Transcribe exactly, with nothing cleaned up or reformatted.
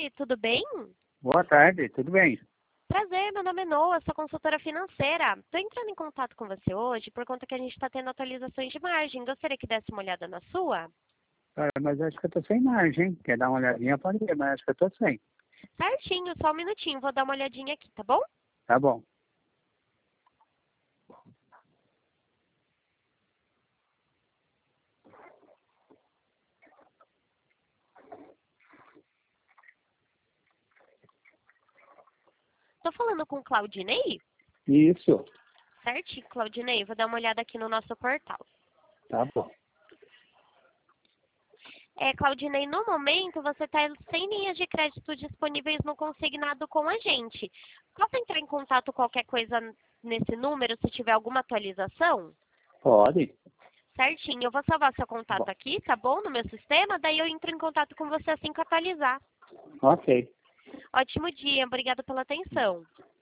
tarde, tudo bem? Boa tarde, tudo bem? Prazer, meu nome é Noa, sou consultora financeira. Estou entrando em contato com você hoje por conta que a gente está tendo atualizações de margem. Gostaria que desse uma olhada na sua? Cara, mas acho que eu tô sem margem, hein? Quer dar uma olhadinha? Pode ver, mas acho que eu tô sem. Certinho, só um minutinho, vou dar uma olhadinha aqui, tá bom? Tá bom. Estou falando com o Claudinei? Isso, Certinho, Claudinei, vou dar uma olhada aqui no nosso portal. tá bom. É, Claudinei, no momento você está sem linhas de crédito disponíveis no consignado com a gente. Posso entrar em contato qualquer coisa nesse número se tiver alguma atualização? Pode. Certinho, eu vou salvar seu contato Bom, aqui, tá bom? No meu sistema, daí eu entro em contato com você assim que atualizar. ok. Ótimo dia, obrigada pela atenção.